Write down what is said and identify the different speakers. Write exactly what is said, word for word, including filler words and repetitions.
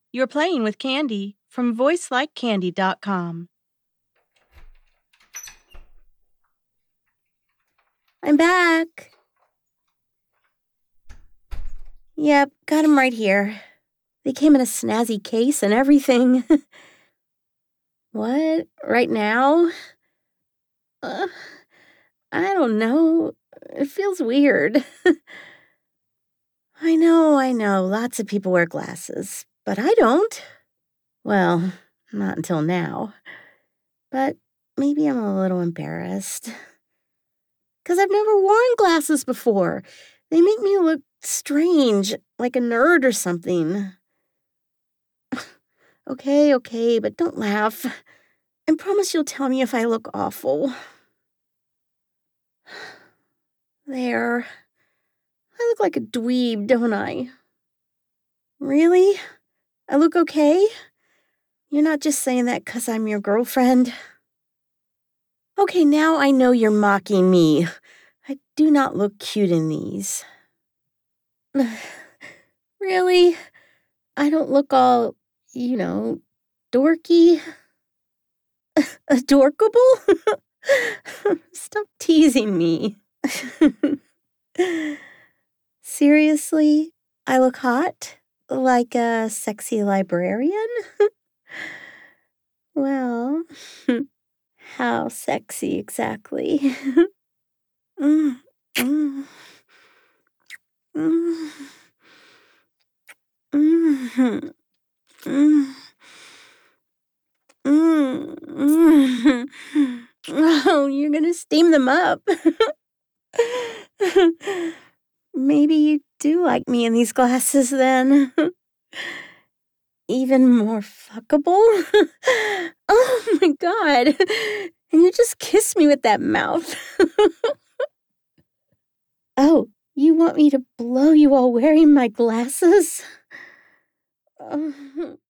Speaker 1: You're playing with Candy from voice like candy dot com.
Speaker 2: I'm back. Yep, got them right here. They came in a snazzy case and everything. What? Right now? Uh, I don't know. It feels weird. I know, I know. Lots of people wear glasses, but I don't. Well, not until now. But maybe I'm a little embarrassed. Because I've never worn glasses before. They make me look strange, like a nerd or something. Okay, okay, but don't laugh. I promise you'll tell me if I look awful. There. I look like a dweeb, don't I? Really? I look okay? You're not just saying that 'cause I'm your girlfriend? Okay, now I know you're mocking me. I do not look cute in these. Really? I don't look all, you know, dorky? Adorkable? Stop teasing me. Seriously? I look hot? Like a sexy librarian? Well, how sexy exactly? mm, mm, mm, mm, mm, mm, mm. Oh, you're gonna steam them up. Maybe you do like me in these glasses then. Even more fuckable? Oh my god. And you just kiss me with that mouth. Oh, you want me to blow you while wearing my glasses? Oh.